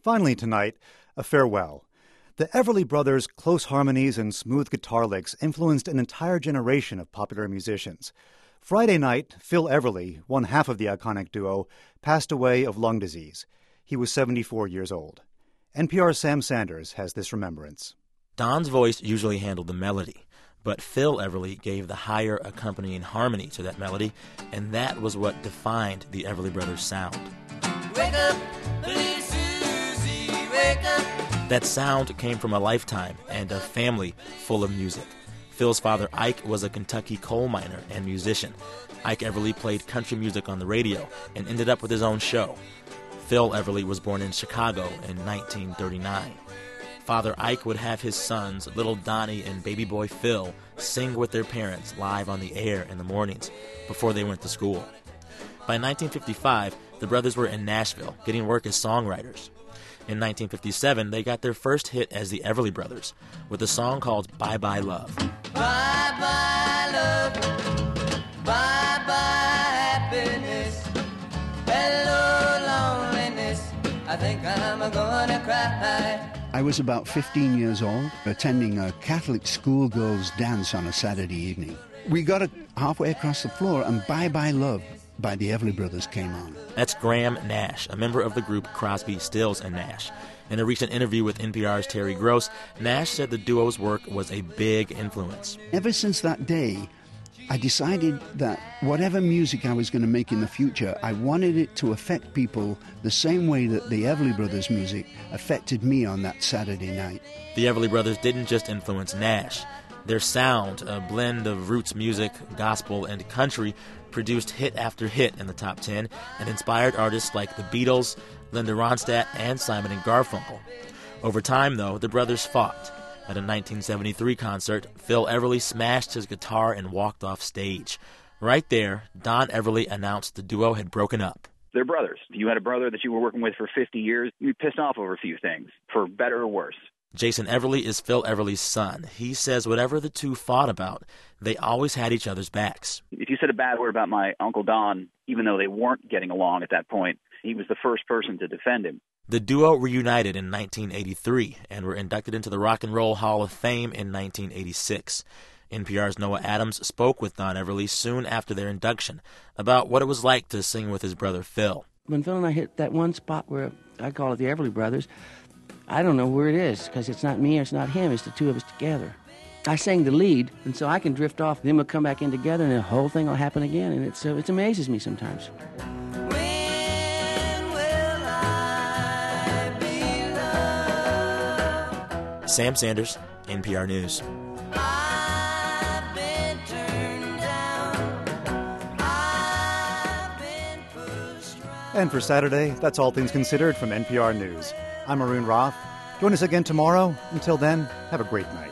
Finally tonight, a farewell. The Everly Brothers' close harmonies and smooth guitar licks influenced an entire generation of popular musicians. Friday night, Phil Everly, one half of the iconic duo, passed away of lung disease. He was 74 years old. NPR's Sam Sanders has this remembrance. Don's voice usually handled the melody, but Phil Everly gave the higher accompanying harmony to that melody, and that was what defined the Everly Brothers' sound. Wake up, little Susie, wake up. That sound came from a lifetime and a family full of music. Phil's father, Ike, was a Kentucky coal miner and musician. Ike Everly played country music on the radio and ended up with his own show. Phil Everly was born in Chicago in 1939. Father Ike would have his sons, little Donnie and baby boy Phil, sing with their parents live on the air in the mornings before they went to school. By 1955, the brothers were in Nashville getting work as songwriters. In 1957, they got their first hit as the Everly Brothers with a song called Bye Bye Love. Bye bye love, bye bye happiness, hello loneliness, I think I'm gonna cry. I was about 15 years old, attending a Catholic schoolgirls' dance on a Saturday evening. We got halfway across the floor and Bye Bye Love by the Everly Brothers came on. That's Graham Nash, a member of the group Crosby, Stills and Nash. In a recent interview with NPR's Terry Gross, Nash said the duo's work was a big influence. Ever since that day, I decided that whatever music I was going to make in the future, I wanted it to affect people the same way that the Everly Brothers' music affected me on that Saturday night. The Everly Brothers didn't just influence Nash. Their sound, a blend of roots music, gospel, and country, produced hit after hit in the top 10 and inspired artists like the Beatles, Linda Ronstadt, and Simon & Garfunkel. Over time, though, the brothers fought. At a 1973 concert, Phil Everly smashed his guitar and walked off stage. Right there, Don Everly announced the duo had broken up. They're brothers. You had a brother that you were working with for 50 years. You'd be pissed off over a few things, for better or worse. Jason Everly is Phil Everly's son. He says whatever the two fought about, they always had each other's backs. If you said a bad word about my Uncle Don, even though they weren't getting along at that point, he was the first person to defend him. The duo reunited in 1983 and were inducted into the Rock and Roll Hall of Fame in 1986. NPR's Noah Adams spoke with Don Everly soon after their induction about what it was like to sing with his brother Phil. When Phil and I hit that one spot where I call it the Everly Brothers, I don't know where it is, because it's not me or it's not him, it's the two of us together. I sang the lead, and so I can drift off, then we'll come back in together, and the whole thing will happen again, and it amazes me sometimes. When will I be loved? Sam Sanders, NPR News. I've been turned down. I've been pushed around. And for Saturday, that's All Things Considered from NPR News. I'm Arun Roth. Join us again tomorrow. Until then, have a great night.